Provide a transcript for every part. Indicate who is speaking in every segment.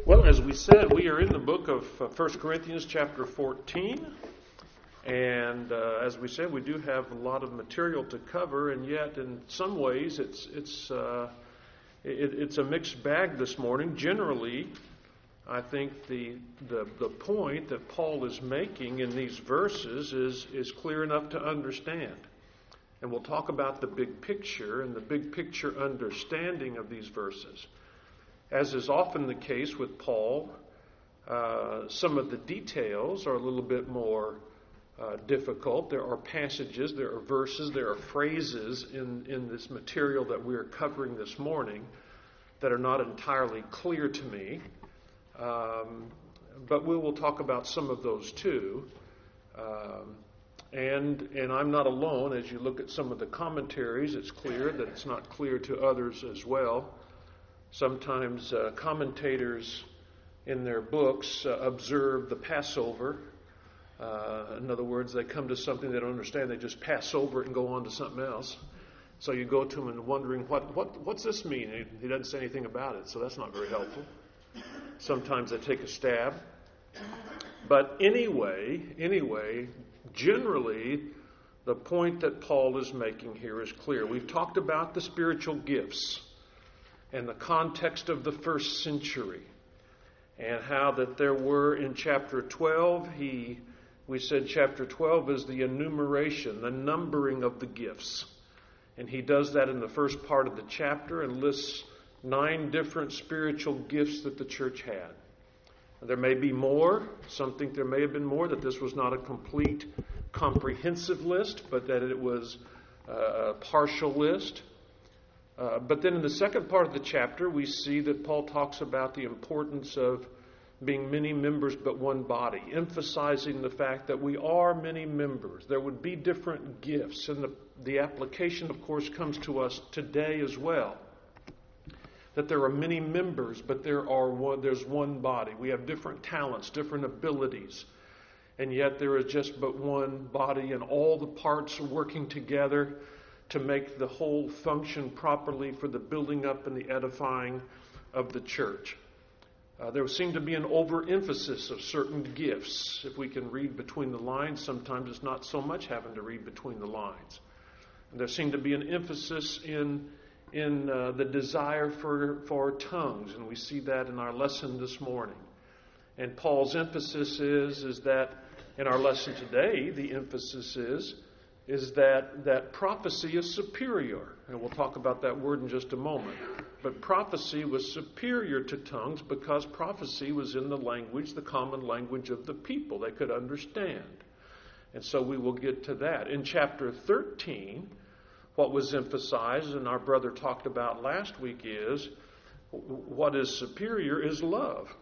Speaker 1: Well, as we said, we are in the book of 1 Corinthians chapter 14. And as we said, we do have a lot of material to cover, and yet in some ways it's a mixed bag this morning. Generally, I think the point that Paul is making in these verses is clear enough to understand. And we'll talk about the big picture and the big picture understanding of these verses. As is often the case with Paul, some of the details are a little bit more difficult. There are passages, there are verses, there are phrases in this material that we are covering this morning that are not entirely clear to me. But we will talk about some of those too. And I'm not alone. As you look at some of the commentaries, it's clear that it's not clear to others as well. Sometimes commentators in their books observe the Passover. In other words, they come to something they don't understand. They just pass over it and go on to something else. So you go to him and wondering, what's this mean? He doesn't say anything about it, so that's not very helpful. Sometimes they take a stab. But anyway, generally, the point that Paul is making here is clear. We've talked about the spiritual gifts and the context of the first century, and how that there were in chapter 12, we said chapter 12 is the enumeration, the numbering of the gifts. And he does that in the first part of the chapter and lists 9 different spiritual gifts that the church had. There may be more. Some think there may have been more, that this was not a complete, comprehensive list, but that it was a partial list. But then in the second part of the chapter, we see that Paul talks about the importance of being many members but one body, emphasizing the fact that we are many members. There would be different gifts, and the application, of course, comes to us today as well. That there are many members, but there's one body. We have different talents, different abilities, and yet there is just but one body, and all the parts are working together to make the whole function properly for the building up and the edifying of the church. There seemed to be an overemphasis of certain gifts. If we can read between the lines, sometimes it's not so much having to read between the lines. And there seemed to be an emphasis in the desire for tongues, and we see that in our lesson this morning. And Paul's emphasis is that in our lesson today, the emphasis is that prophecy is superior. And we'll talk about that word in just a moment. But prophecy was superior to tongues because prophecy was in the language, the common language of the people. They could understand. And so we will get to that. In chapter 13, what was emphasized, and our brother talked about last week, is what is superior is love.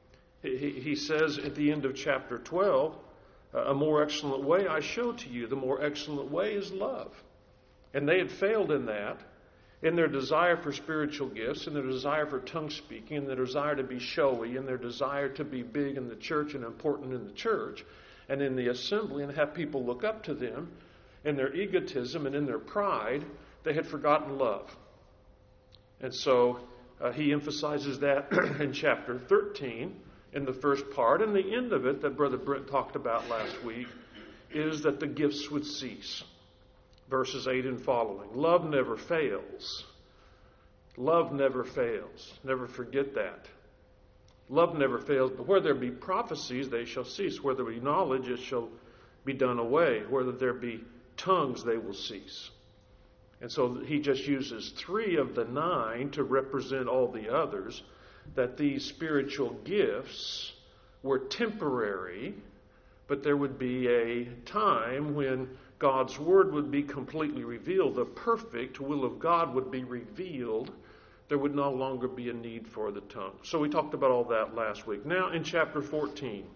Speaker 1: He says at the end of chapter 12, a more excellent way I show to you. The more excellent way is love. And they had failed in that, in their desire for spiritual gifts, in their desire for tongue speaking, in their desire to be showy, in their desire to be big in the church and important in the church and in the assembly and have people look up to them. In their egotism and in their pride, they had forgotten love. And so he emphasizes that in chapter 13. In the first part, and the end of it that Brother Brent talked about last week is that the gifts would cease. Verses 8 and following. Love never fails. Love never fails. Never forget that. Love never fails, but where there be prophecies, they shall cease. Where there be knowledge, it shall be done away. Where there be tongues, they will cease. And so he just uses 3 of the 9 to represent all the others, that these spiritual gifts were temporary, but there would be a time when God's word would be completely revealed. The perfect will of God would be revealed. There would no longer be a need for the tongue. So we talked about all that last week. Now in chapter 14,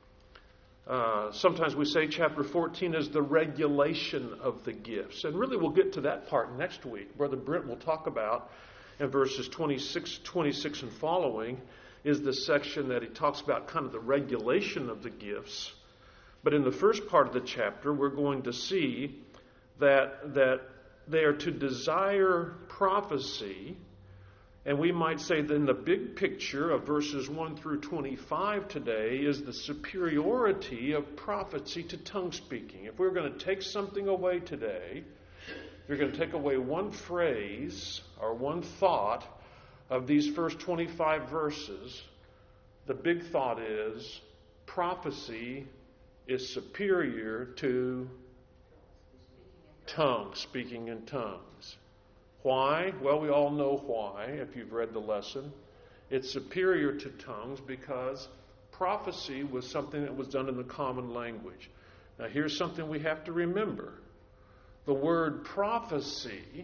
Speaker 1: sometimes we say chapter 14 is the regulation of the gifts. And really we'll get to that part next week. Brother Brent will talk about in verses 26 and following is the section that he talks about kind of the regulation of the gifts. But in the first part of the chapter, we're going to see that they are to desire prophecy And we might say then the big picture of verses 1 through 25 today is the superiority of prophecy to tongue speaking. If we're going to take something away today, if you're going to take away one phrase or one thought of these first 25 verses, the big thought is prophecy is superior to tongue, speaking in tongues. Why? Well, we all know why, if you've read the lesson. It's superior to tongues because prophecy was something that was done in the common language. Now, here's something we have to remember. The word prophecy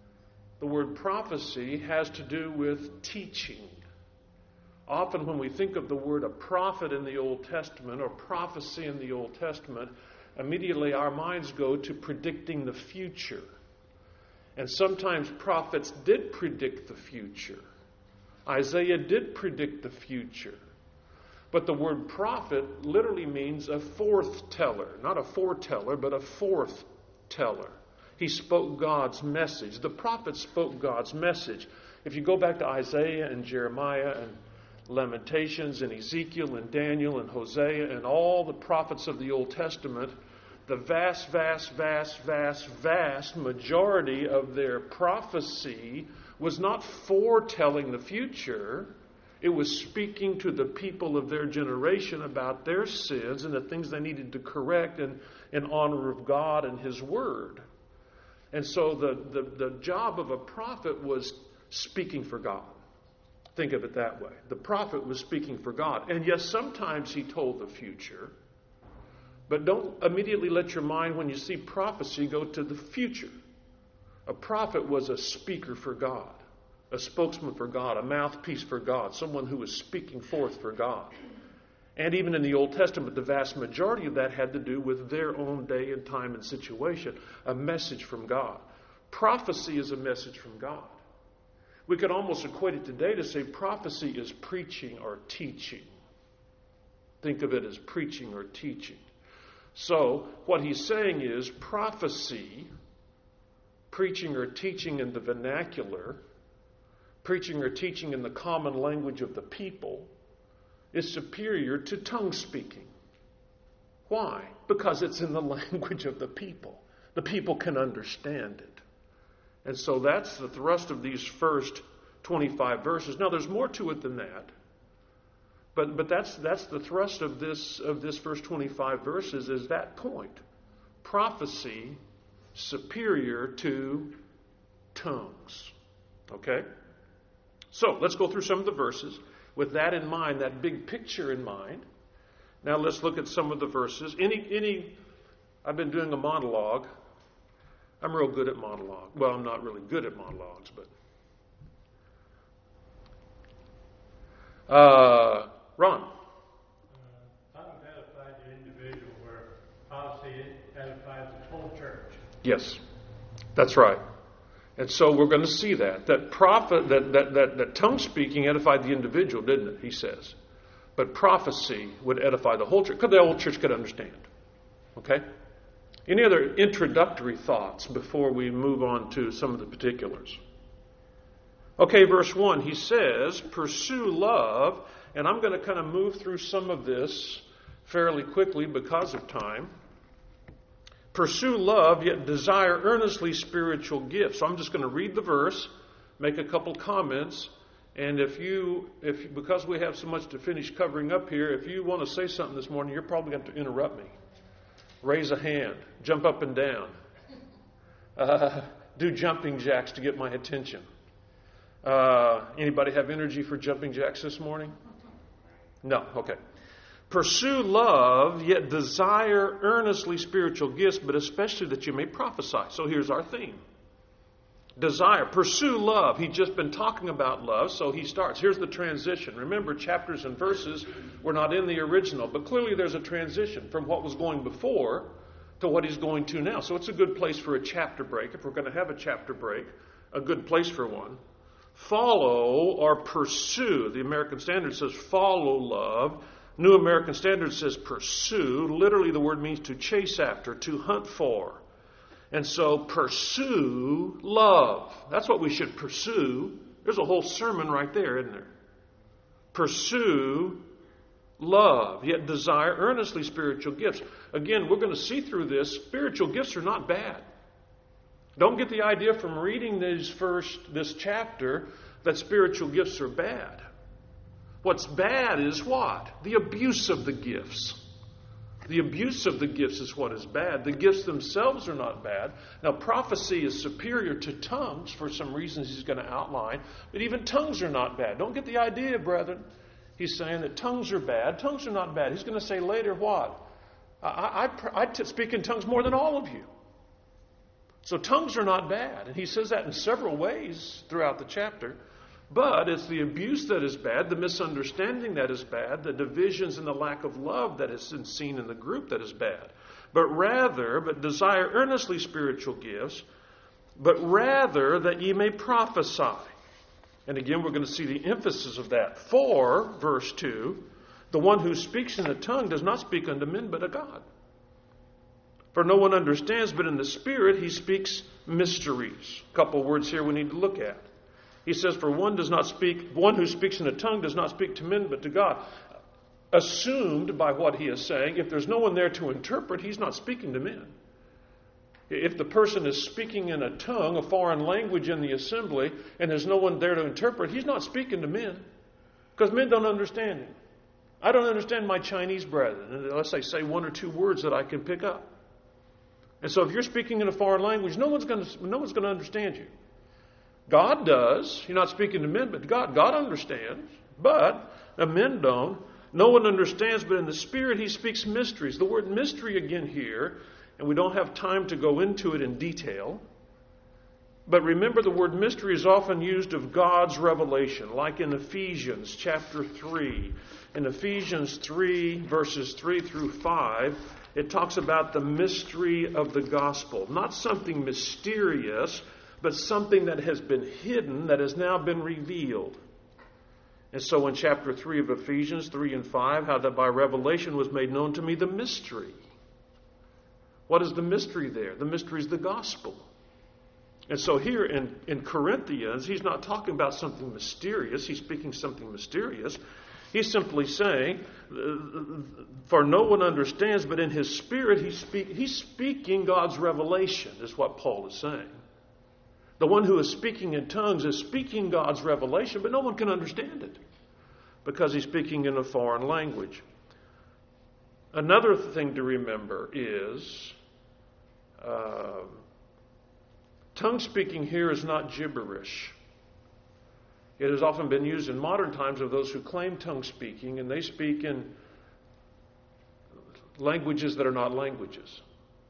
Speaker 1: has to do with teaching. Often when we think of the word a prophet in the Old Testament or prophecy in the Old Testament, immediately our minds go to predicting the future. And sometimes prophets did predict the future. Isaiah did predict the future. But the word prophet literally means a forth-teller. Not a foreteller, but a forth-teller. He spoke God's message. The prophet spoke God's message. If you go back to Isaiah and Jeremiah and Lamentations and Ezekiel and Daniel and Hosea and all the prophets of the Old Testament, the vast majority of their prophecy was not foretelling the future. It was speaking to the people of their generation about their sins and the things they needed to correct in honor of God and His Word. And so the job of a prophet was speaking for God. Think of it that way. The prophet was speaking for God. And yes, sometimes he told the future. But don't immediately let your mind, when you see prophecy, go to the future. A prophet was a speaker for God, a spokesman for God, a mouthpiece for God, someone who was speaking forth for God. And even in the Old Testament, the vast majority of that had to do with their own day and time and situation, a message from God. Prophecy is a message from God. We could almost equate it today to say prophecy is preaching or teaching. Think of it as preaching or teaching. So, what he's saying is prophecy, preaching or teaching in the vernacular, preaching or teaching in the common language of the people, is superior to tongue speaking. Why? Because it's in the language of the people. The people can understand it. And so that's the thrust of these first 25 verses. Now, there's more to it than that. But that's the thrust of this first 25 verses is that point. Prophecy superior to tongues. Okay? So, let's go through some of the verses. With that in mind, that big picture in mind. Now let's look at some of the verses. I've been doing a monologue. I'm real good at monologue. Well, I'm not really good at monologues, but Ron.
Speaker 2: Tongues edifies the individual, where prophecy edifies the whole church.
Speaker 1: Yes, that's right. And so we're going to see that tongue speaking edified the individual, didn't it? He says, but prophecy would edify the whole church, because the whole church could understand. Okay. Any other introductory thoughts before we move on to some of the particulars? Okay, verse 1, he says, pursue love, and I'm going to kind of move through some of this fairly quickly because of time. Pursue love, yet desire earnestly spiritual gifts. So I'm just going to read the verse, make a couple comments, and if because we have so much to finish covering up here, if you want to say something this morning, you're probably going to have to interrupt me. Raise a hand, jump up and down, do jumping jacks to get my attention. Anybody have energy for jumping jacks this morning? No, okay. Pursue love, yet desire earnestly spiritual gifts, but especially that you may prophesy. So here's our theme. Desire. Pursue love. He's just been talking about love, so he starts. Here's the transition. Remember, chapters and verses were not in the original, but clearly there's a transition from what was going before to what he's going to now. So it's a good place for a chapter break. If we're going to have a chapter break, a good place for one. Follow or pursue. The American Standard says follow love. New American Standard says pursue. Literally the word means to chase after, to hunt for. And so pursue love. That's what we should pursue There's a whole sermon right there, isn't there? Pursue love, yet desire earnestly spiritual gifts. Again, we're going to see through this, spiritual gifts are not bad. Don't get the idea from reading this chapter that spiritual gifts are bad. What's bad is what? The abuse of the gifts. The abuse of the gifts is what is bad. The gifts themselves are not bad. Now, prophecy is superior to tongues for some reasons he's going to outline, but even tongues are not bad. Don't get the idea, brethren. He's saying that tongues are bad. Tongues are not bad. He's going to say later what? I speak in tongues more than all of you. So tongues are not bad. And he says that in several ways throughout the chapter. But it's the abuse that is bad, the misunderstanding that is bad, the divisions and the lack of love that is seen in the group that is bad. But desire earnestly spiritual gifts, but rather that ye may prophesy. And again, we're going to see the emphasis of that. For, verse 2, the one who speaks in a tongue does not speak unto men, but to God. For no one understands, but in the Spirit he speaks mysteries. A couple words here we need to look at. He says, for one who speaks in a tongue does not speak to men, but to God. Assumed by what he is saying, if there's no one there to interpret, he's not speaking to men. If the person is speaking in a tongue, a foreign language in the assembly, and there's no one there to interpret, he's not speaking to men. Because men don't understand him. I don't understand my Chinese brethren, unless they say one or two words that I can pick up. And so if you're speaking in a foreign language, no one's going to understand you. God does. You're not speaking to men, but God. God understands, but men don't. No one understands, but in the Spirit he speaks mysteries. The word mystery again here, and we don't have time to go into it in detail. But remember, the word mystery is often used of God's revelation, like in Ephesians chapter 3. In Ephesians 3, verses 3 through 5, it talks about the mystery of the gospel. Not something mysterious, but something that has been hidden, that has now been revealed. And so in chapter 3 of Ephesians 3 and 5, how that by revelation was made known to me the mystery. What is the mystery there? The mystery is the gospel. And so here in Corinthians, he's not talking about something mysterious. He's speaking something mysterious. He's simply saying, for no one understands, but in his Spirit he's speaking God's revelation, is what Paul is saying. The one who is speaking in tongues is speaking God's revelation, but no one can understand it because he's speaking in a foreign language. Another thing to remember is tongue speaking here is not gibberish. It has often been used in modern times of those who claim tongue speaking, and they speak in languages that are not languages.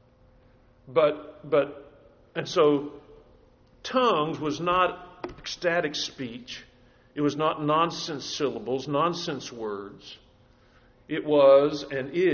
Speaker 1: And so tongues was not ecstatic speech. It was not nonsense syllables, nonsense words. It was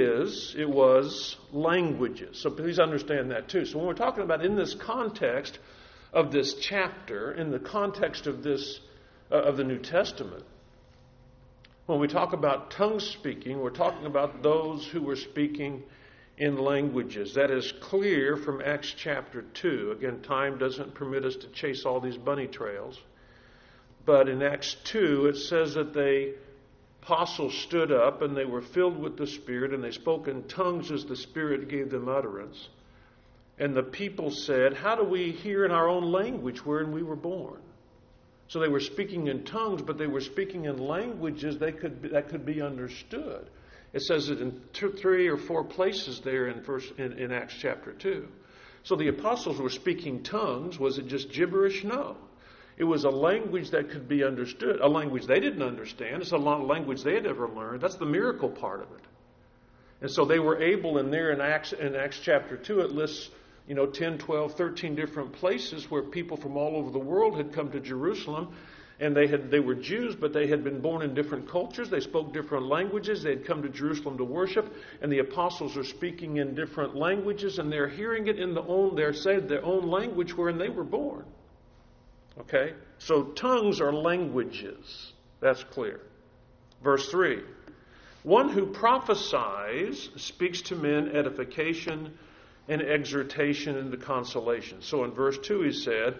Speaker 1: languages. So please understand that too. So when we're talking about in this context of this chapter, in the context of this of the New Testament, when we talk about tongue speaking, we're talking about those who were speaking in languages. That is clear from Acts chapter 2. Again, time doesn't permit us to chase all these bunny trails. But in Acts 2, it says that the apostles stood up and they were filled with the Spirit and they spoke in tongues as the Spirit gave them utterance. And the people said, how do we hear in our own language wherein we were born? So they were speaking in tongues, but they were speaking in languages that could be understood. It says it in 3 or 4 places there in Acts chapter 2. So the apostles were speaking tongues. Was it just gibberish? No. It was a language that could be understood, a language they didn't understand. It's a language they had never learned. That's the miracle part of it. And so they were able in Acts chapter 2, it lists 10, 12, 13 different places where people from all over the world had come to Jerusalem. And they were Jews, but they had been born in different cultures. They spoke different languages. They had come to Jerusalem to worship. And the apostles are speaking in different languages, and they're hearing it in their own language wherein they were born. Okay? So tongues are languages. That's clear. Verse 3. One who prophesies speaks to men edification and exhortation and consolation. So in verse 2 he said,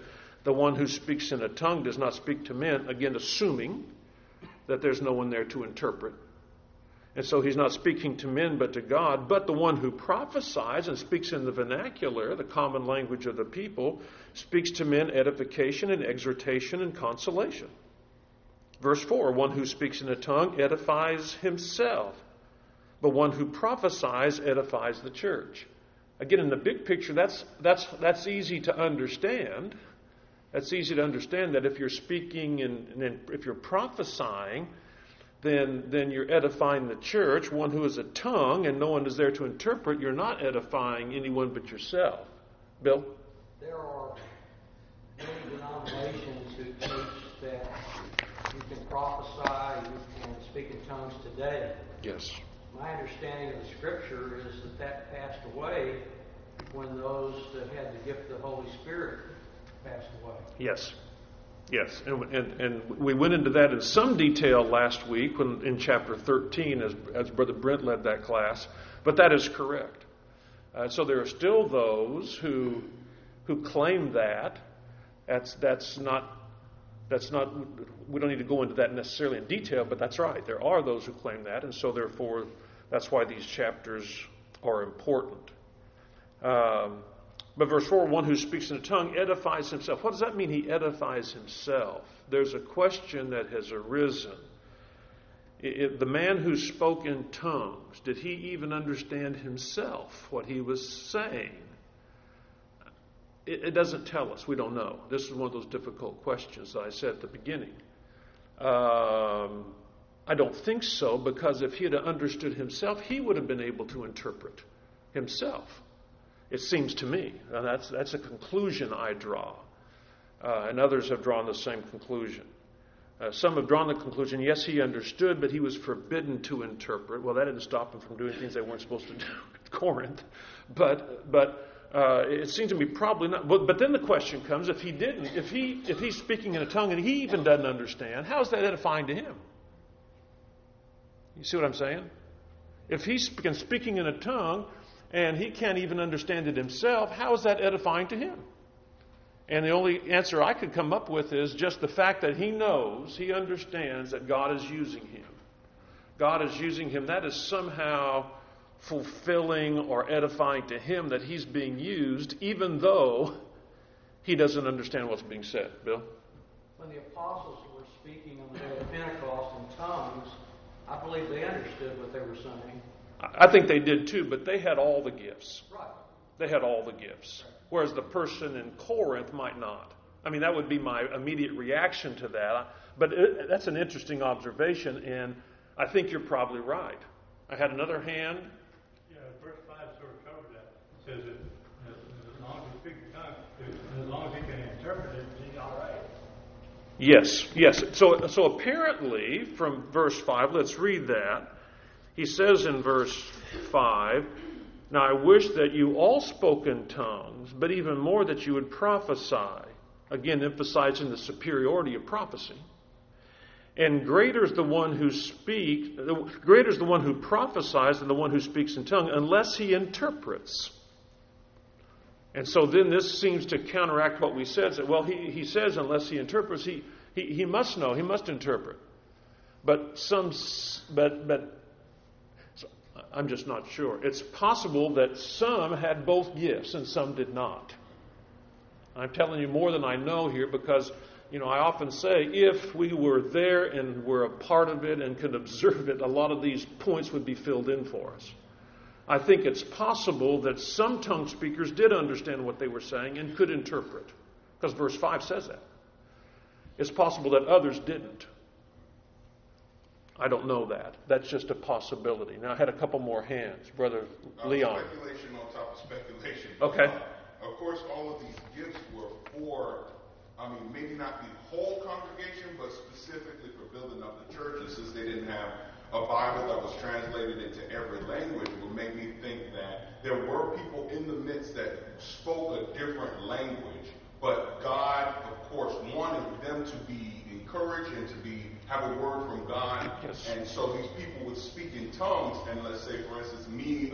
Speaker 1: The one who speaks in a tongue does not speak to men, again assuming that there's no one there to interpret. And so he's not speaking to men but to God. But the one who prophesies and speaks in the vernacular, the common language of the people, speaks to men edification and exhortation and consolation. Verse 4, one who speaks in a tongue edifies himself, but one who prophesies edifies the church. Again, in the big picture, that's easy to understand. That's easy to understand that if you're speaking and if you're prophesying, then you're edifying the church. One who is a tongue and no one is there to interpret, you're not edifying anyone but yourself. Bill?
Speaker 3: There are many denominations who teach that you can prophesy, you can speak in tongues today.
Speaker 1: Yes.
Speaker 3: My understanding of the Scripture is that passed away when those that had the gift of the Holy Spirit passed away.
Speaker 1: Yes. Yes, and we went into that in some detail last week in chapter 13 as Brother Brent led that class, but that is correct. So there are still those who claim that. That's not. We don't need to go into that necessarily in detail, but that's right. There are those who claim that, and so therefore that's why these chapters are important. But verse 4, one who speaks in a tongue edifies himself. What does that mean, he edifies himself? There's a question that has arisen. The man who spoke in tongues, did he even understand himself what he was saying? It doesn't tell us. We don't know. This is one of those difficult questions that I said at the beginning. I don't think so, because if he had understood himself, he would have been able to interpret himself. It seems to me. Now that's a conclusion I draw. And others have drawn the same conclusion. Some have drawn the conclusion, yes, he understood, but he was forbidden to interpret. Well, that didn't stop him from doing things they weren't supposed to do at Corinth. But it seems to me probably not. But then the question comes, if he's speaking in a tongue and he even doesn't understand, how is that edifying to him? You see what I'm saying? If he's speaking in a tongue and he can't even understand it himself, how is that edifying to him? And the only answer I could come up with is just the fact that he knows, he understands that God is using him. God is using him. That is somehow fulfilling or edifying to him that he's being used, even though he doesn't understand what's being said. Bill?
Speaker 3: When the apostles were speaking on the day of Pentecost in tongues, I believe they understood what they were saying.
Speaker 1: I think they did too, but they had all the gifts.
Speaker 3: Right.
Speaker 1: They had all the gifts, whereas the person in Corinth might not. I mean, that would be my immediate reaction to that. But that's an interesting observation, and I think you're probably right. I had another hand.
Speaker 2: Yeah, verse 5 sort of covered that. It says that as long as he speaks in tongues, as long as he can interpret it, he's all right.
Speaker 1: Yes. So apparently, from verse 5, let's read that. He says in verse 5, "Now I wish that you all spoke in tongues, but even more that you would prophesy." Again, emphasizing the superiority of prophecy. "And greater is the one who prophesies than the one who speaks in tongue, unless he interprets." And so then this seems to counteract what we said. Well, he says unless he interprets, he must know, he must interpret. But I'm just not sure. It's possible that some had both gifts and some did not. I'm telling you more than I know here because, I often say if we were there and were a part of it and could observe it, a lot of these points would be filled in for us. I think it's possible that some tongue speakers did understand what they were saying and could interpret, because verse 5 says that. It's possible that others didn't. I don't know that. That's just a possibility. Now, I had a couple more hands. Brother Leon.
Speaker 4: Speculation on top of speculation.
Speaker 1: Okay.
Speaker 4: Of course, all of these gifts were for, maybe not the whole congregation, but specifically for building up the churches, since they didn't have a Bible that was translated into every language. It would make me think that there were people in the midst that spoke a different language, but God, of course, wanted them to be encouraged and to have a word from God.
Speaker 1: Yes.
Speaker 4: And so these people would speak in tongues, and let's say, for instance, me,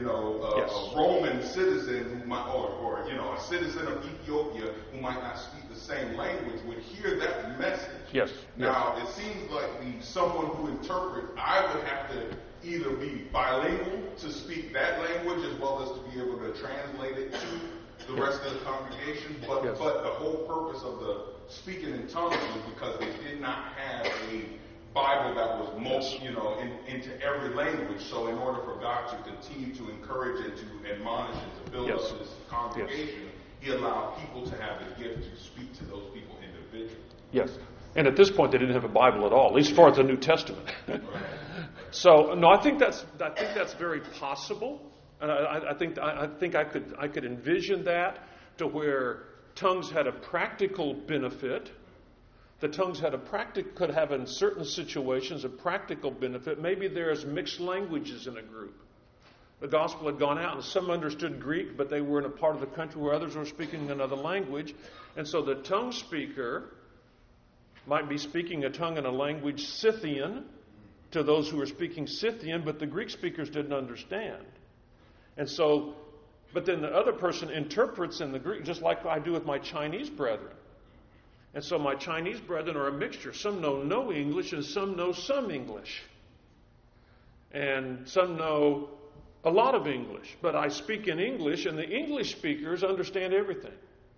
Speaker 1: Yes.
Speaker 4: a Roman citizen who might, or a citizen of Ethiopia who might not speak the the same language would hear that message.
Speaker 1: Yes.
Speaker 4: Now, it seems like someone who interprets, I would have to either be bilingual to speak that language as well as to be able to translate it to the rest of the congregation. But the whole purpose of the speaking in tongues was because they did not have a Bible that was into every language. So in order for God to continue to encourage and to admonish and to build up His congregation, He allowed people to have the gift to speak to those people individually.
Speaker 1: Yes. And at this point, they didn't have a Bible at all, at least as far as the New Testament. So, no, I think that's very possible, and I think I could envision that to where tongues had a practical benefit. The tongues could have in certain situations a practical benefit. Maybe there's mixed languages in a group. The gospel had gone out, and some understood Greek, but they were in a part of the country where others were speaking another language, and so the tongue speaker might be speaking a tongue in a language Scythian to those who were speaking Scythian, but the Greek speakers didn't understand. And so, but then the other person interprets in the Greek, just like I do with my Chinese brethren. And so my Chinese brethren are a mixture. Some know no English and some know some English. And some know a lot of English. But I speak in English, and the English speakers understand everything.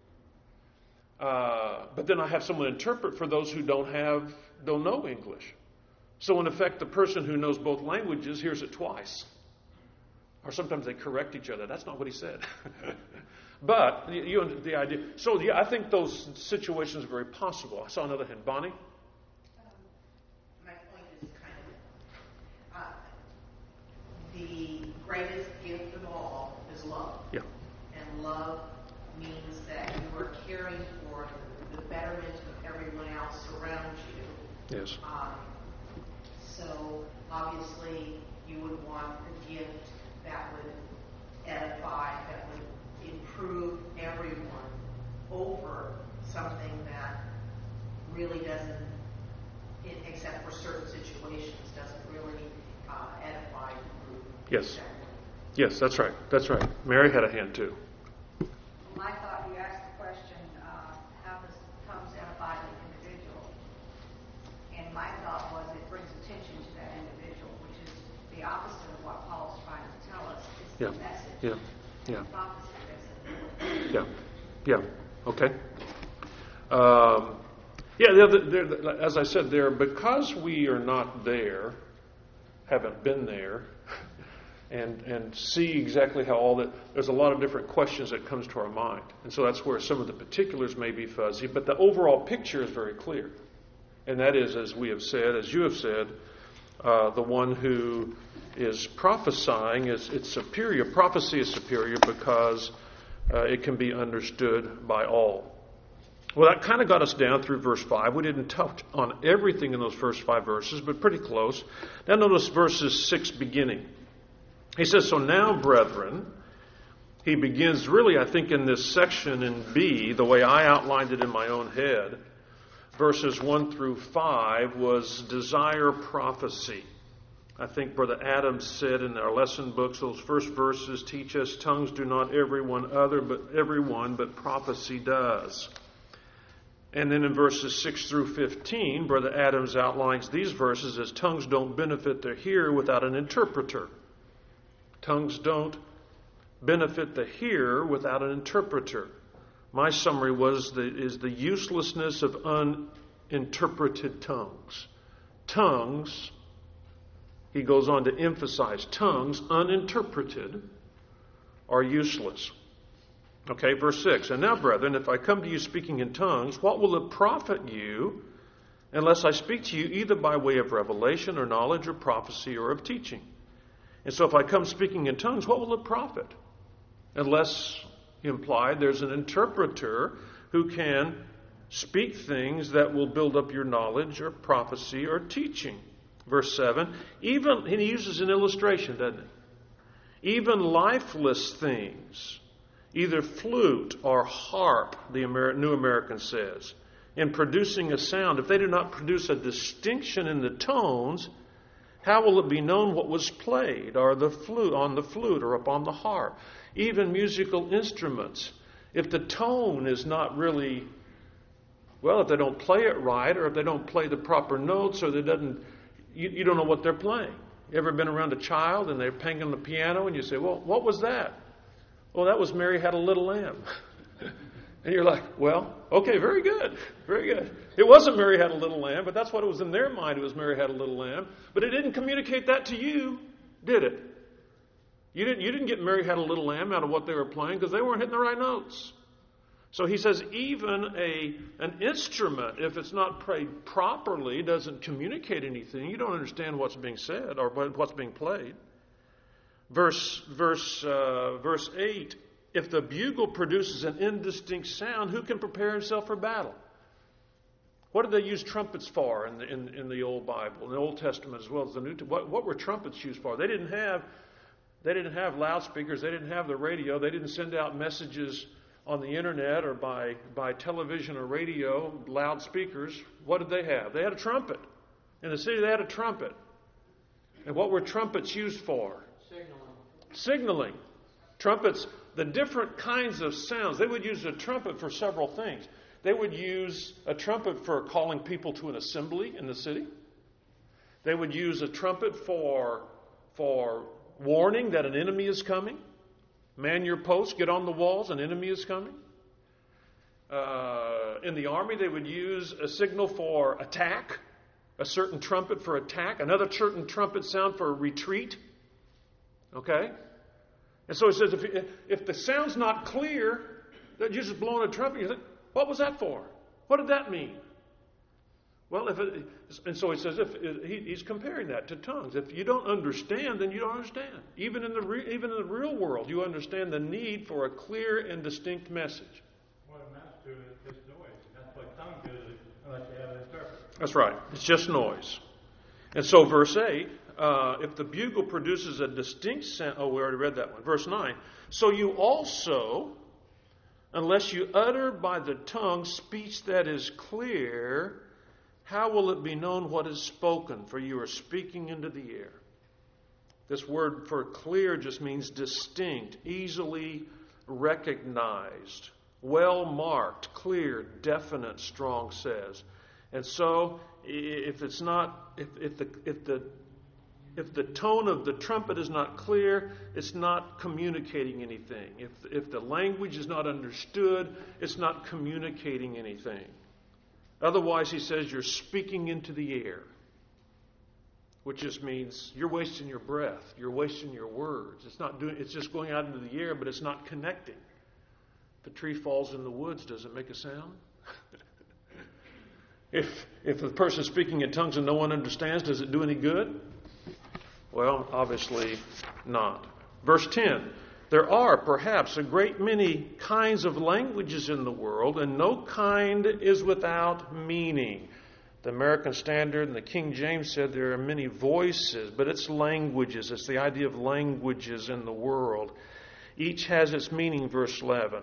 Speaker 1: But then I have someone interpret for those who don't know English. So in effect, the person who knows both languages hears it twice. Or sometimes they correct each other. That's not what he said. But the idea. So I think those situations are very possible. I saw another hand. Bonnie?
Speaker 5: My point is kind of the greatest gift of all is love.
Speaker 1: Yeah.
Speaker 5: And love means that you are caring for the betterment of everyone else around you.
Speaker 1: Yes.
Speaker 5: So obviously you would want a gift that would edify, that would improve everyone over something that really doesn't, except for certain situations, doesn't really edify the group.
Speaker 1: Yes. Yes, that's right. That's right. Mary had a hand too.
Speaker 6: I thought you asked the question, how does tongues edify the individual? And my thought was it brings attention to that individual, which is the opposite of what Paul's trying to tell us. It's the message.
Speaker 1: Yeah.
Speaker 6: It's opposite that's important.
Speaker 1: Yeah. Okay. As I said, because we are not there, haven't been there, and see exactly how all that, there's a lot of different questions that comes to our mind. And so that's where some of the particulars may be fuzzy, but the overall picture is very clear. And that is, as we have said, as you have said, the one who is prophesying it's superior. Prophecy is superior because it can be understood by all. Well, that kind of got us down through verse 5. We didn't touch on everything in those first 5 verses, but pretty close. Now notice verses 6 beginning. He says, so now, brethren, he begins really, I think, in this section in B, the way I outlined it in my own head. Verses 1 through 5 was desire prophecy. I think Brother Adams said in our lesson books, those first verses teach us tongues do not everyone, but prophecy does. And then in verses 6 through 15, Brother Adams outlines these verses as tongues don't benefit the hearer without an interpreter. Tongues don't benefit the hearer without an interpreter. My summary is the uselessness of uninterpreted tongues. Tongues, he goes on to emphasize, tongues uninterpreted are useless. Okay, verse 6. And now, brethren, if I come to you speaking in tongues, what will it profit you unless I speak to you either by way of revelation or knowledge or prophecy or of teaching? And so if I come speaking in tongues, what will it profit? Unless, implied, there's an interpreter who can speak things that will build up your knowledge or prophecy or teaching. Verse 7, even, he uses an illustration, doesn't he? Even lifeless things, either flute or harp, the New American says, in producing a sound, if they do not produce a distinction in the tones, how will it be known what was played, or the flute on the flute or upon the harp? Even musical instruments, if the tone is not really Well, if they don't play it right, or if they don't play the proper notes, or you don't know what they're playing. You ever been around a child and they're playing on the piano and you say, well, what was that? Well, that was Mary Had a Little Lamb. And you're like, well, okay, very good, very good. It wasn't Mary Had a Little Lamb, but that's what it was in their mind. It was Mary Had a Little Lamb. But it didn't communicate that to you, did it? You didn't get Mary Had a Little Lamb out of what they were playing because they weren't hitting the right notes. So he says even an instrument, if it's not played properly, doesn't communicate anything. You don't understand what's being said or what's being played. Verse 8, if the bugle produces an indistinct sound, who can prepare himself for battle? What did they use trumpets for in the Old Bible, in the Old Testament as well as the New Testament? What were trumpets used for? They didn't have loudspeakers. They didn't have the radio. They didn't send out messages on the internet or by television or radio, loudspeakers. What did they have? They had a trumpet. In the city, they had a trumpet. And what were trumpets used for? Signaling. Trumpets, the different kinds of sounds. They would use a trumpet for several things. They would use a trumpet for calling people to an assembly in the city. They would use a trumpet for warning that an enemy is coming. Man your post, get on the walls, an enemy is coming. In the army, they would use a signal for attack, a certain trumpet for attack, another certain trumpet sound for retreat. Okay? And so he says, if the sound's not clear, that you're just blowing a trumpet, you think, what was that for? What did that mean? Well, and so he says, he's comparing that to tongues. If you don't understand, then you don't understand. Even in the real world, you understand the need for a clear and distinct message.
Speaker 2: What it amounts to is just noise. That's what tongues is, unless you have an interpreter.
Speaker 1: That's right. It's just noise. And so verse 8, if the bugle produces a distinct sound, we already read that one. Verse 9, so you also, unless you utter by the tongue speech that is clear, how will it be known what is spoken? For you are speaking into the air. This word for clear just means distinct, easily recognized, well marked, clear, definite, Strong says. And so, if the tone of the trumpet is not clear, it's not communicating anything. If the language is not understood, it's not communicating anything. Otherwise, he says you're speaking into the air, which just means you're wasting your breath, you're wasting your words. It's just going out into the air, but it's not connecting. If a tree falls in the woods, does it make a sound? If the person is speaking in tongues and no one understands, does it do any good? Well, obviously not. Verse 10, there are perhaps a great many kinds of languages in the world, and no kind is without meaning. The American Standard and the King James said there are many voices, but it's languages. It's the idea of languages in the world. Each has its meaning, verse 11.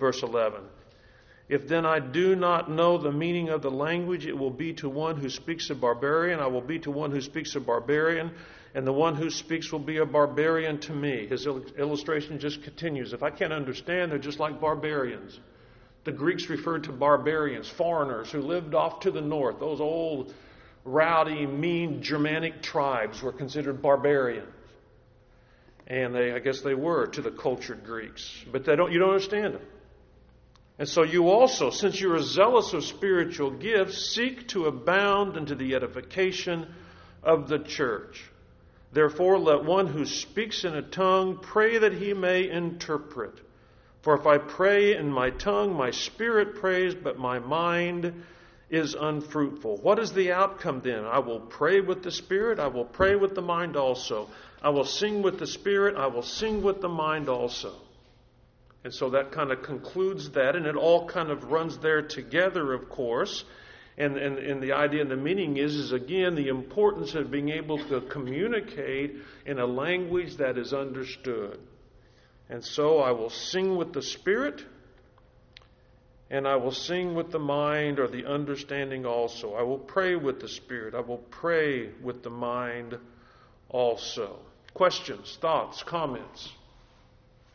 Speaker 1: If then I do not know the meaning of the language, it will be to one who speaks a barbarian. I will be to one who speaks a barbarian, and the one who speaks will be a barbarian to me. His illustration just continues. If I can't understand, they're just like barbarians. The Greeks referred to barbarians, foreigners who lived off to the north. Those old, rowdy, mean Germanic tribes were considered barbarians. And I guess they were to the cultured Greeks. But you don't understand them. And so you also, since you are zealous of spiritual gifts, seek to abound unto the edification of the church. Therefore, let one who speaks in a tongue pray that he may interpret. For if I pray in my tongue, my spirit prays, but my mind is unfruitful. What is the outcome then? I will pray with the spirit, I will pray with the mind also. I will sing with the spirit, I will sing with the mind also. And so that kind of concludes that, and it all kind of runs there together, of course. And the idea and the meaning is again, the importance of being able to communicate in a language that is understood. And so I will sing with the spirit, and I will sing with the mind or the understanding also. I will pray with the spirit. I will pray with the mind also. Questions, thoughts, comments?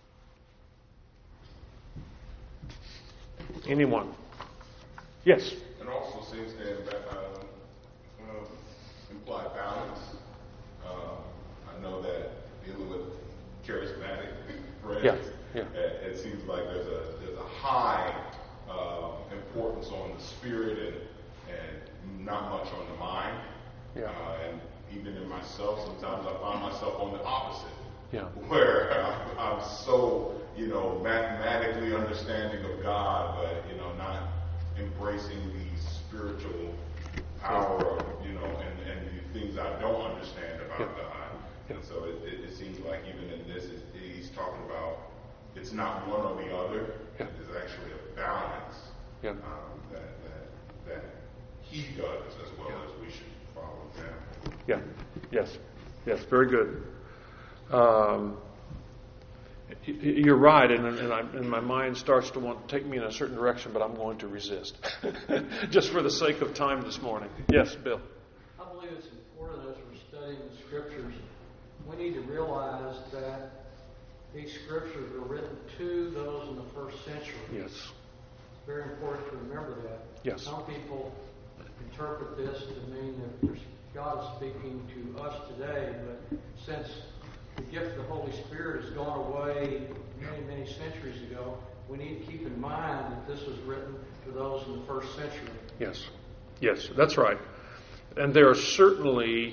Speaker 1: Anyone? Yes.
Speaker 4: seems to imply balance. I know that dealing with charismatic friends, it seems like there's a high importance on the spirit and not much on the mind. And even in myself, sometimes I find myself on the opposite, where I'm so, mathematically understanding of God, but, not embracing the spiritual power of, and the things I don't understand about God. And so it seems like even in this, he's talking about it's not one or the other. It is actually a balance that he does as well as we should follow him.
Speaker 1: Yes, very good. You're right, and my mind starts to want to take me in a certain direction, but I'm going to resist, just for the sake of time this morning. Yes, Bill.
Speaker 3: I believe it's important as we're studying the Scriptures, we need to realize that these Scriptures were written to those in the first century.
Speaker 1: Yes.
Speaker 3: It's very important to remember that.
Speaker 1: Yes.
Speaker 3: Some people interpret this to mean that God is speaking to us today, but since the gift of the Holy Spirit has gone away many, many centuries ago, we need to keep in mind that this was written to those in the first century.
Speaker 1: Yes, that's right. And there are certainly,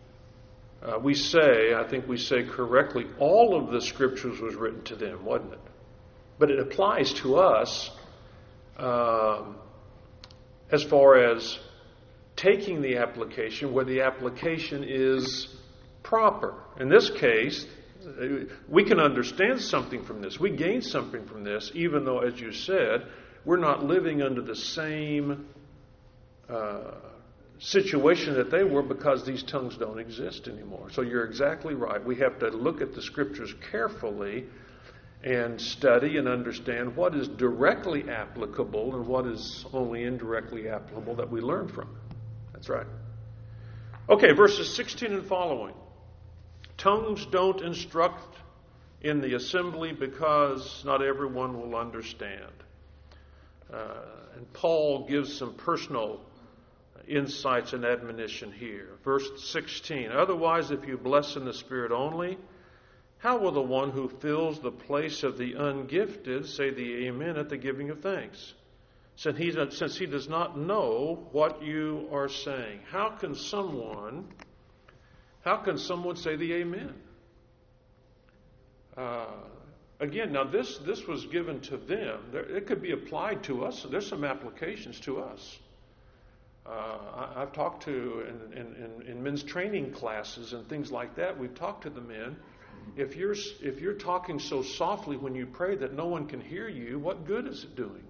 Speaker 1: I think we say correctly, all of the Scriptures was written to them, wasn't it? But it applies to us as far as taking the application where the application is proper. In this case, we can understand something from this. We gain something from this, even though, as you said, we're not living under the same situation that they were, because these tongues don't exist anymore. So you're exactly right. We have to look at the Scriptures carefully and study and understand what is directly applicable and what is only indirectly applicable that we learn from. That's right. Okay, verses 16 and following. Tongues don't instruct in the assembly because not everyone will understand. And Paul gives some personal insights and admonition here. Verse 16. Otherwise, if you bless in the Spirit only, how will the one who fills the place of the ungifted say the amen at the giving of thanks? Since he does not know what you are saying. How can someone say the amen? Again, now this was given to them. It could be applied to us. There's some applications to us. I've talked to in men's training classes and things like that. We've talked to the men. If you're talking so softly when you pray that no one can hear you, what good is it doing?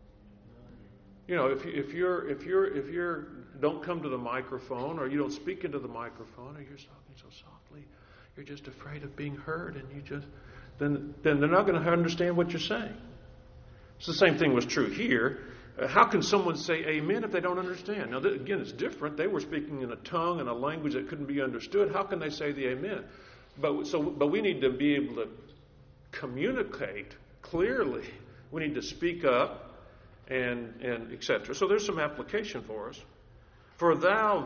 Speaker 1: If you're don't come to the microphone, or you don't speak into the microphone, or you're talking so softly, you're just afraid of being heard, and then they're not going to understand what you're saying. So the same thing was true here. How can someone say amen if they don't understand? Now, again, it's different. They were speaking in a tongue and a language that couldn't be understood. How can they say the amen? But we need to be able to communicate clearly. We need to speak up and etc. So there's some application for us. For thou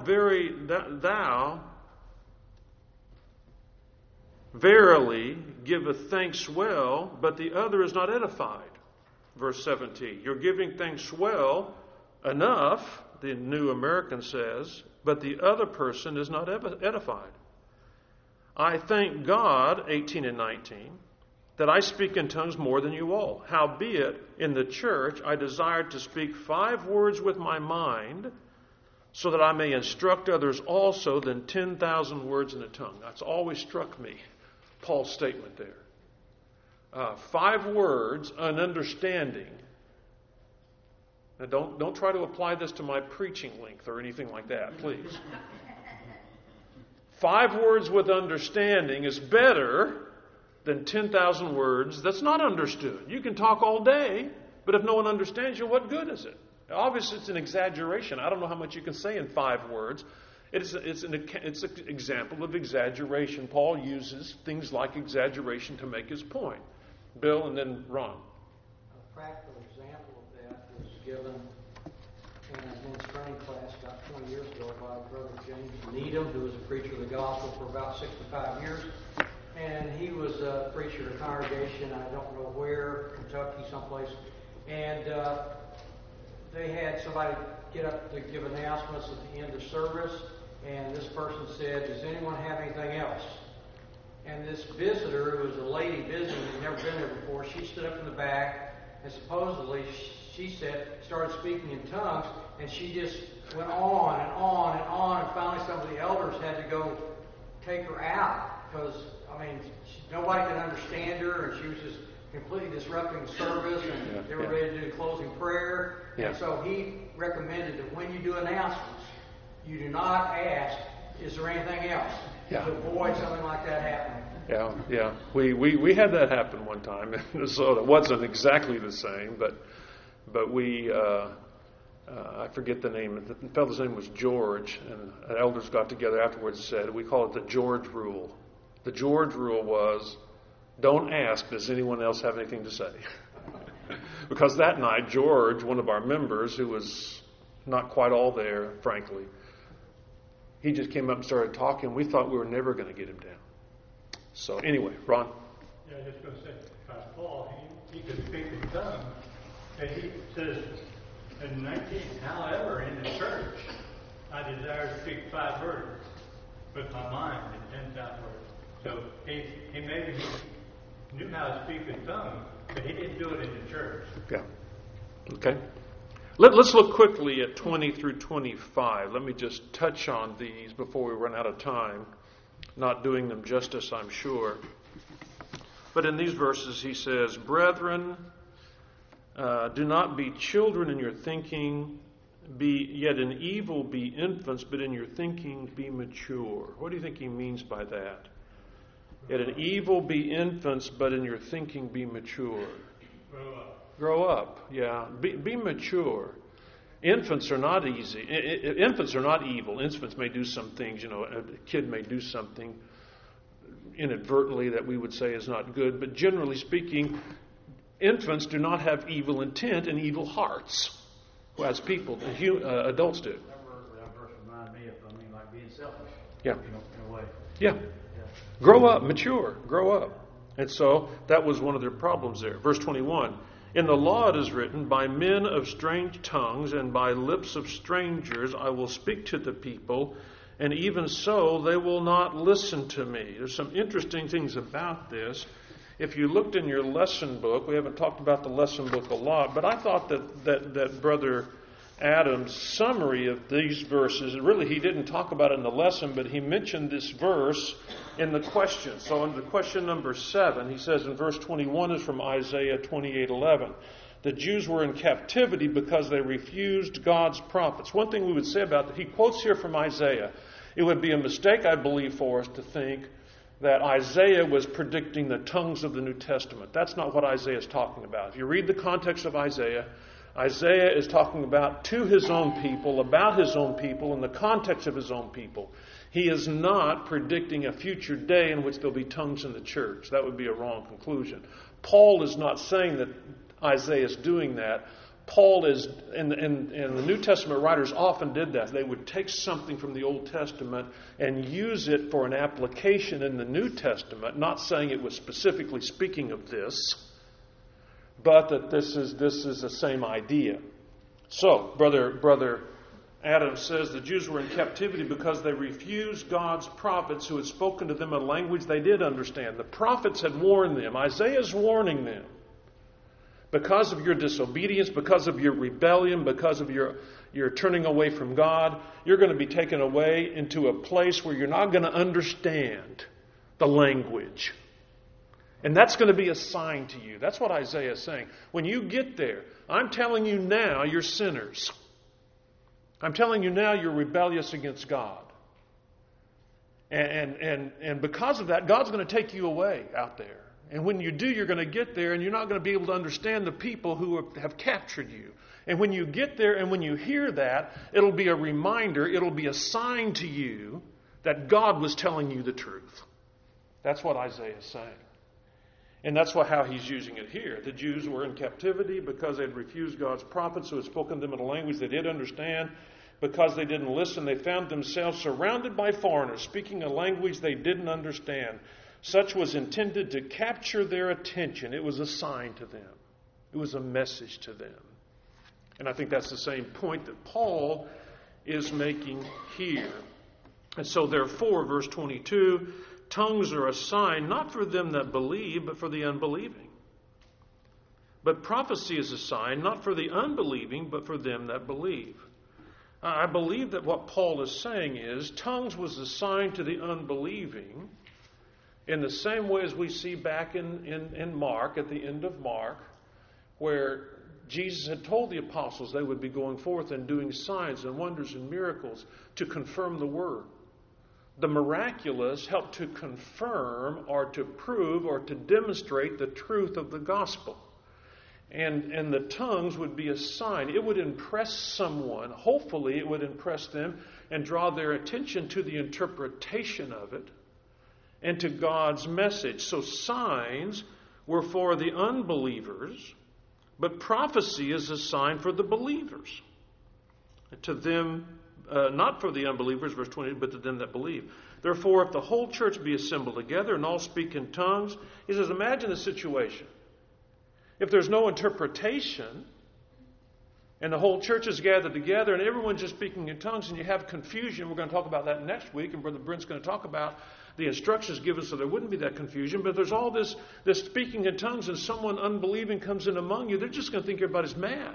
Speaker 1: verily giveth thanks well, but the other is not edified. Verse 17. You're giving thanks well enough, the New American says, but the other person is not edified. I thank God, 18 and 19, that I speak in tongues more than you all. Howbeit, in the church I desired to speak 5 words with my mind, so that I may instruct others also than 10,000 words in a tongue. That's always struck me, Paul's statement there. 5 words, an understanding. Now don't try to apply this to my preaching length or anything like that, please. 5 words with understanding is better than 10,000 words that's not understood. You can talk all day, but if no one understands you, what good is it? Obviously, it's an exaggeration. I don't know how much you can say in 5 words. It's an example of exaggeration. Paul uses things like exaggeration to make his point. Bill, and then Ron.
Speaker 3: A practical example of that was given in men's training training class about 20 years ago by Brother James Needham, who was a preacher of the gospel for about 65 years. And he was a preacher at a congregation, I don't know where, Kentucky, someplace. And they had somebody get up to give announcements at the end of service. And this person said, "Does anyone have anything else?" And this visitor, who was a lady visiting, had never been there before, she stood up in the back, and supposedly she started speaking in tongues, and she just went on and on and on, and finally some of the elders had to go take her out, because, nobody could understand her, and she was just completely disrupting the service, and they were ready to do the closing prayer.
Speaker 1: Yeah.
Speaker 3: And so he recommended that when you do announcements, you do not ask, "Is there anything else?"
Speaker 1: Yeah.
Speaker 3: To avoid something like that happening.
Speaker 1: Yeah. We had that happen one time, so it wasn't exactly the same, but we I forget the name. The fellow's name was George, and elders got together afterwards and said, we call it the George rule. The George rule was, don't ask, does anyone else have anything to say? Because that night, George, one of our members, who was not quite all there, frankly, he just came up and started talking. We thought we were never going to get him down. So anyway, Ron?
Speaker 2: Yeah, I was just going to say, Paul, he could speak in tongues, and he says in 19, however, in the church, I desire to speak 5 words with my mind and 10,000 words. So he maybe knew how to speak in tongues, but he didn't do it in the church.
Speaker 1: Yeah. Okay. Let's look quickly at 20 through 25. Let me just touch on these before we run out of time. Not doing them justice, I'm sure. But in these verses he says, "Brethren, do not be children in your thinking, yet in evil be infants, but in your thinking be mature." What do you think he means by that? Yet in evil be infants, but in your thinking be mature. Grow up, yeah. Be mature. Infants are not easy. Infants are not evil. Infants may do some things, a kid may do something inadvertently that we would say is not good, but generally speaking, infants do not have evil intent and evil hearts, as people, adults do.
Speaker 7: That verse reminded me of, like being selfish.
Speaker 1: Yeah.
Speaker 7: In a way.
Speaker 1: Yeah. Grow up, mature, grow up. And so that was one of their problems there. Verse 21, "In the law it is written, by men of strange tongues and by lips of strangers I will speak to the people, and even so they will not listen to me." There's some interesting things about this. If you looked in your lesson book, we haven't talked about the lesson book a lot, but I thought that Brother Adam's summary of these verses, really he didn't talk about it in the lesson, but he mentioned this verse in the question. So in the question number 7, he says in verse 21 is from Isaiah 28:11. "The Jews were in captivity because they refused God's prophets." One thing we would say about that, he quotes here from Isaiah. It would be a mistake, I believe, for us to think that Isaiah was predicting the tongues of the New Testament. That's not what Isaiah is talking about. If you read the context of Isaiah is talking about his own people, about his own people, in the context of his own people. He is not predicting a future day in which there'll be tongues in the church. That would be a wrong conclusion. Paul is not saying that Isaiah is doing that. Paul is, and the New Testament writers often did that. They would take something from the Old Testament and use it for an application in the New Testament, not saying it was specifically speaking of this, but that this is the same idea. So, Brother Adam says the Jews were in captivity because they refused God's prophets who had spoken to them in a language they did understand. The prophets had warned them. Isaiah's warning them. Because of your disobedience, because of your rebellion, because of your turning away from God, you're going to be taken away into a place where you're not going to understand the language. And that's going to be a sign to you. That's what Isaiah is saying. When you get there, I'm telling you now you're sinners. I'm telling you now you're rebellious against God. And because of that, God's going to take you away out there. And when you do, you're going to get there and you're not going to be able to understand the people who have captured you. And when you get there and when you hear that, it'll be a reminder, it'll be a sign to you that God was telling you the truth. That's what Isaiah is saying. And that's how he's using it here. The Jews were in captivity because they had refused God's prophets who had spoken to them in a language they did understand. because they didn't listen, they found themselves surrounded by foreigners speaking a language they didn't understand. Such was intended to capture their attention. It was a sign to them. It was a message to them. And I think that's the same point that Paul is making here. And so therefore, verse 22, tongues are a sign not for them that believe, but for the unbelieving. But prophecy is a sign not for the unbelieving, but for them that believe. I believe that what Paul is saying is tongues was a sign to the unbelieving in the same way as we see back in Mark, at the end of Mark, where Jesus had told the apostles they would be going forth and doing signs and wonders and miracles to confirm the word. The miraculous helped to confirm or to prove or to demonstrate the truth of the gospel. And the tongues would be a sign. It would impress someone. Hopefully it would impress them and draw their attention to the interpretation of it and to God's message. So signs were for the unbelievers, but prophecy is a sign for the believers. To them, not for the unbelievers, verse 20, but to them that believe. Therefore, if the whole church be assembled together and all speak in tongues, he says, imagine the situation. If there's no interpretation, and the whole church is gathered together, and everyone's just speaking in tongues, and you have confusion, we're going to talk about that next week, and Brother Brent's going to talk about the instructions given so there wouldn't be that confusion, but there's all this speaking in tongues, and someone unbelieving comes in among you, they're just going to think everybody's mad.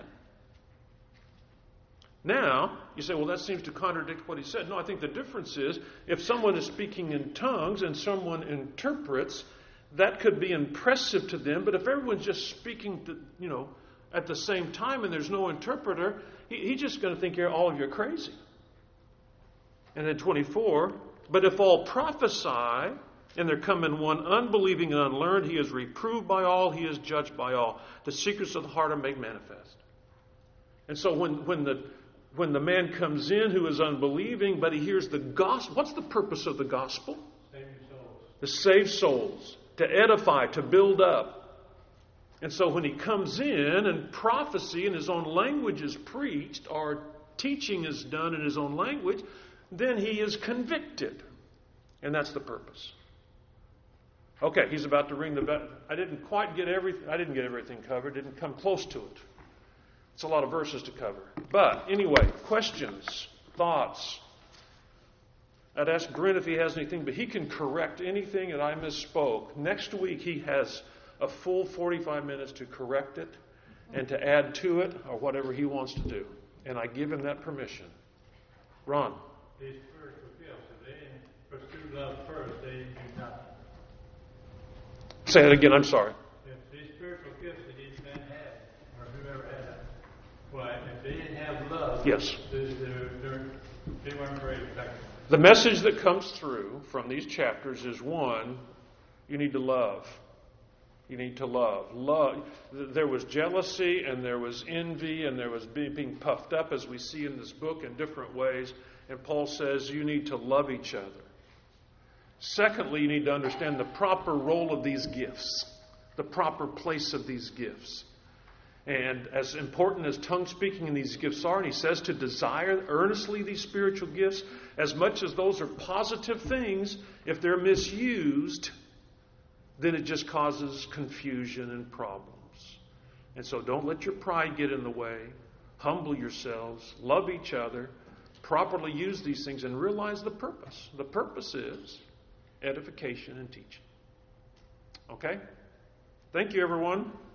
Speaker 1: Now, you say, well, that seems to contradict what he said. No, I think the difference is, if someone is speaking in tongues and someone interprets, that could be impressive to them, but if everyone's just speaking at the same time and there's no interpreter, he's just going to think all of you are crazy. And then 24, but if all prophesy, and there come in one unbelieving and unlearned, he is reproved by all, he is judged by all. The secrets of the heart are made manifest. And so when the man comes in who is unbelieving, but he hears the gospel, what's the purpose of the gospel?
Speaker 2: Save souls.
Speaker 1: To save souls. To edify, to build up. And so when he comes in and prophecy in his own language is preached or teaching is done in his own language, then he is convicted. And that's the purpose. Okay, he's about to ring the bell. I didn't get everything covered, didn't come close to it. It's a lot of verses to cover. But anyway, questions, thoughts. I'd ask Brent if he has anything, but he can correct anything that I misspoke. Next week he has a full 45 minutes to correct it and to add to it or whatever he wants to do. And I give him that permission. Ron.
Speaker 2: These spiritual gifts, if they didn't pursue love first, they didn't do nothing.
Speaker 1: Say that again, I'm sorry.
Speaker 2: If these spiritual gifts that these men had, or whoever had them, well, if they didn't have love,
Speaker 1: yes,
Speaker 2: they weren't very effective.
Speaker 1: The message that comes through from these chapters is, one, you need to love. You need to love. Love. There was jealousy and there was envy and there was being puffed up, as we see in this book in different ways. And Paul says you need to love each other. Secondly, you need to understand the proper role of these gifts, the proper place of these gifts. And as important as tongue speaking in these gifts are, and he says to desire earnestly these spiritual gifts, as much as those are positive things, if they're misused, then it just causes confusion and problems. And so don't let your pride get in the way. Humble yourselves, love each other, properly use these things, and realize the purpose. The purpose is edification and teaching. Okay? Thank you, everyone.